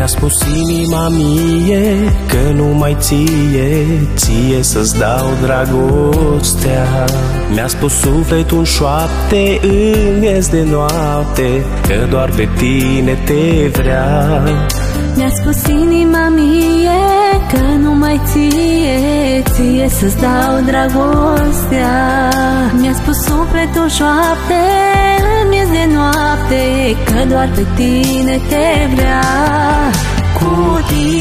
Mi-a spus inima mie că numai ție să-ți dau dragostea. Mi-a spus sufletul în șoapte, în miez de noapte, că doar pe tine te vrea. Mi-a spus inima mie că numai ție să-ți dau dragostea. Mi-a spus sufletul șoapte, în miez de noapte, că doar pe tine te vrea. Cu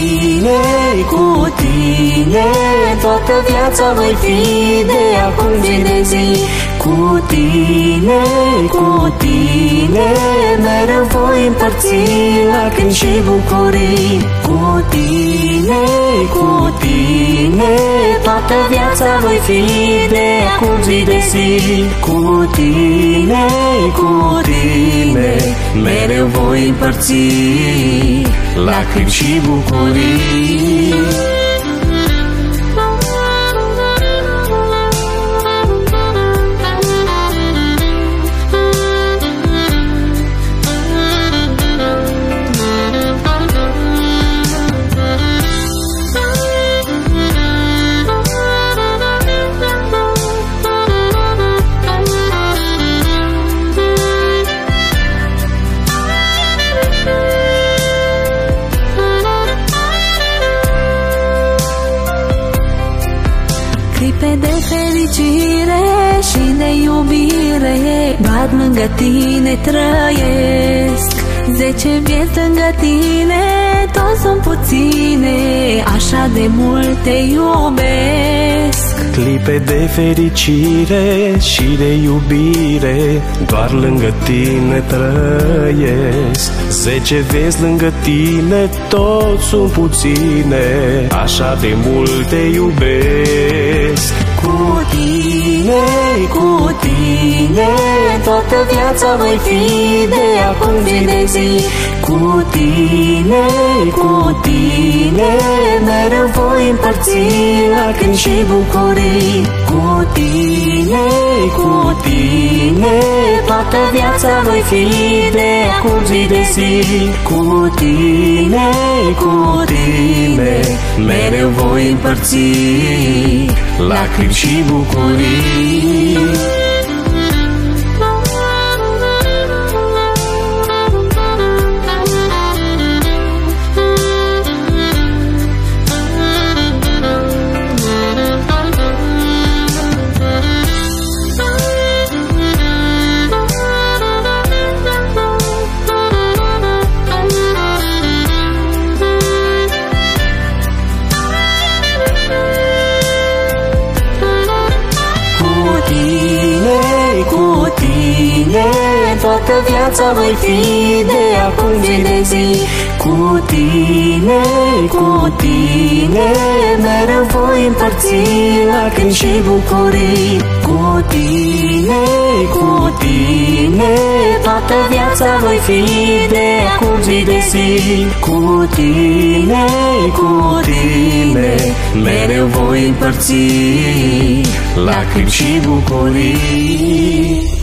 tine, toată viața voi fi de acum zi de zi. Cu tine, mereu voi împărți lacrimi și bucurii. Cu tine, toată viața voi fi de acum zi de zi. Cu tine, mereu voi împărți lacrimi și bucurii. Clipe de fericire și de iubire, doar lângă tine trăiesc. 10 vieți lângă tine, toți sunt puține, așa de mult te iubesc. Clipe de fericire și de iubire, doar lângă tine trăiesc. 10 vieți lângă tine, toți sunt puține, așa de mult te iubesc. Cu tine, toată viața voi fi de acum zi de zi. Cu tine, mereu voi împărți lacrimi și bucurii. Cu tine, toată viața voi fi de acum zi de zi. Cu tine, mereu voi împărți lacrimi și bucurii. Toată viața voi fi de acum zi de zi. Cu tine, mereu voi împărți lacrimi și bucurii. Cu tine, toată viața voi fi de acum zi de zi. Cu tine, mereu voi împărți lacrimi și bucurii.